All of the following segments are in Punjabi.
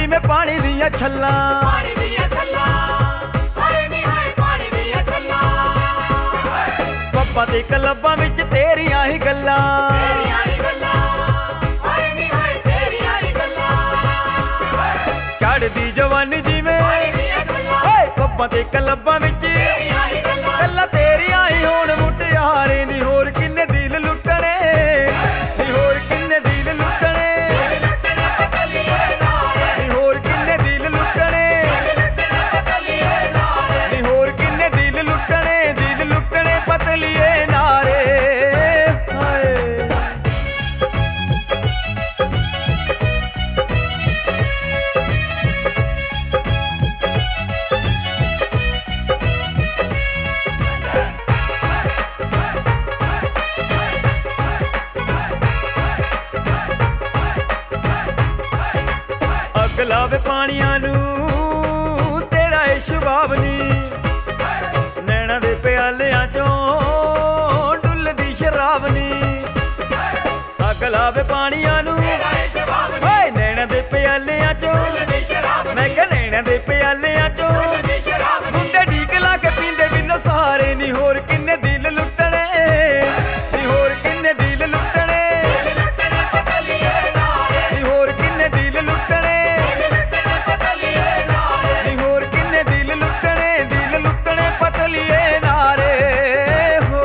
ਜਿਵੇਂ ਪਾਣੀ ਦੀਆਂ ਛੱਲਾਂ। ਪੱਬਾਂ ਤੇ ਕਲੱਬਾਂ ਵਿੱਚ ਤੇਰੀਆਂ ਹੀ ਗੱਲਾਂ। ਚੜ੍ਹਦੀ ਜਵਾਨੀ ਜਿਵੇਂ ਪੱਬਾਂ ਤੇ ਕਲੱਬਾਂ ਵਿੱਚ ਗੱਲਾਂ ਤੇਰੀਆਂ ਹੀ ਹੋਣ ਮੁਟਿਆਰੇ ਨੀ ਹੋਰ ਕਿੰਨੇ ਦਿਲ ਲੁੱਟਣੇ ਨੀ ਹੋਰ ਕਿੰਨੇ ਦਿਲ ਲੁੱਟਣੇ ਨੀ ਹੋਰ ਕਿੰਨੇ ਦਿਲ ਲੁੱਟਣੇ ਨੀ ਹੋਰ ਕਿੰਨੇ ਦਿਲ ਲੁੱਟਣੇ ਪਤਲੀਏ ਨਾਰੇ ਹਾਏ। ਅੱਗ ਲਾਵੇ ਪਾਣੀਆਂ ਨੂੰ ਤੇਰਾ ਏ ਸ਼ਬਾਬ ਨੀ। ਨੈਣਾ ਦੇ ਪਿਆਲਿਆਂ ਚੋਂ ਡੁੱਲਦੀ ਸ਼ਰਾਬ ਨੀ। ਅੱਗ ਲਾਵੇ ਪਾਣੀਆਂ ਨੂੰ ਹਾਏ ਨੈਣਾ ਦੇ ਪਿਆਲਿਆਂ ਚੋਂ ਮੈਂ ਕਿਹਾ ਨੈਣਾ ਦੇ ਪਿਆਲਿਆਂ ਚੋਂ ਮੁੰਡੇ ਢੀਕ ਲਾ ਕੇ ਪੀਂਦੇ ਬਿਨੋ ਸਹਾਰੇ ਨੀ ਹੋਰ ਕਿੰਨੇ ਦਿਲ ਲੁੱਟਣੇ ਨੀ ਹੋਰ ਕਿੰਨੇ ਦਿਲ ਲੁੱਟਣੇ ਨੀ ਹੋਰ ਕਿੰਨੇ ਦਿਲ ਲੁੱਟਣੇ ਨੀ ਹੋਰ ਕਿੰਨੇ ਦਿਲ ਲੁੱਟਣੇ ਪਤਲੀਏ ਨਾਰੇ ਹੋ।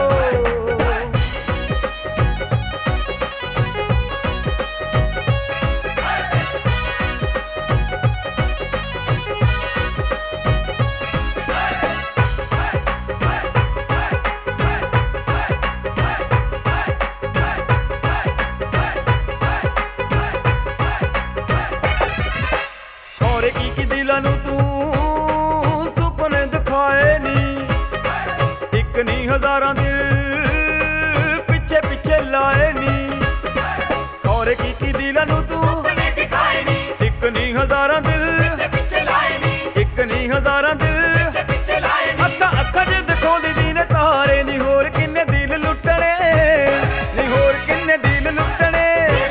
ਹੋਰ ਕੀ ਦਿਲਾਂ ਨੂੰ ਤੂੰ ਸੁਪਨੇ ਦਿਖਾਏ ਨੀ। ਇੱਕ ਨੀ ਹਜ਼ਾਰਾਂ ਦਿਲ ਪਿੱਛੇ ਪਿੱਛੇ ਲਾਏ ਨੀ। ਹੋਰ ਕੀ ਦਿਲਾਂ ਨੂੰ ਤੂੰ ਇੱਕ ਨੀ ਹਜ਼ਾਰਾਂ ਦਿਲ ਇੱਕ ਨੀ ਹਜ਼ਾਰਾਂ ਦਿਲ ਅੱਖਾਂ 'ਚ ਦਿਖਾਉਂਦੀ ਦੀ ਨੇ ਤਾਰੇ ਨੀ ਹੋਰ ਕਿੰਨੇ ਦਿਲ ਲੁੱਟਣੇ ਨੀ ਹੋਰ ਕਿੰਨੇ ਦਿਲ ਲੁੱਟਣੇ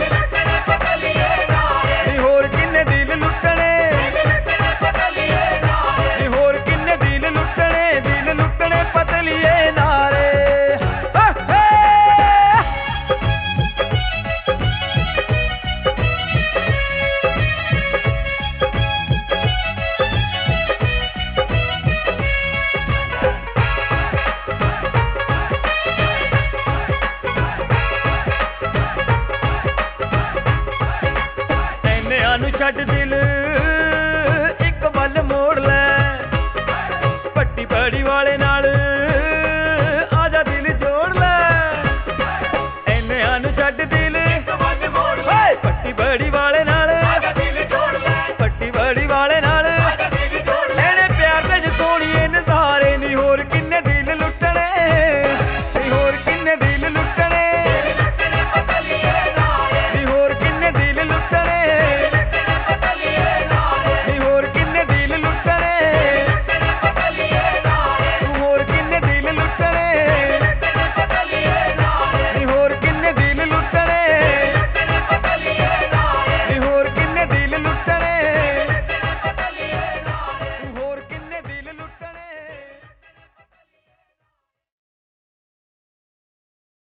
ਨੀ ਹੋਰ ਕਿੰਨੇ ਦਿਲ ਲੁੱਟਣੇ ਨੀ ਹੋਰ ਕਿੰਨੇ ਦਿਲ ਲੁੱਟਣੇ ਪਤਲੀਏ ਨਾਰੇ ਇੰਨਿਆਂ ਨੂੰ ਛੱਡ ਦਿਲ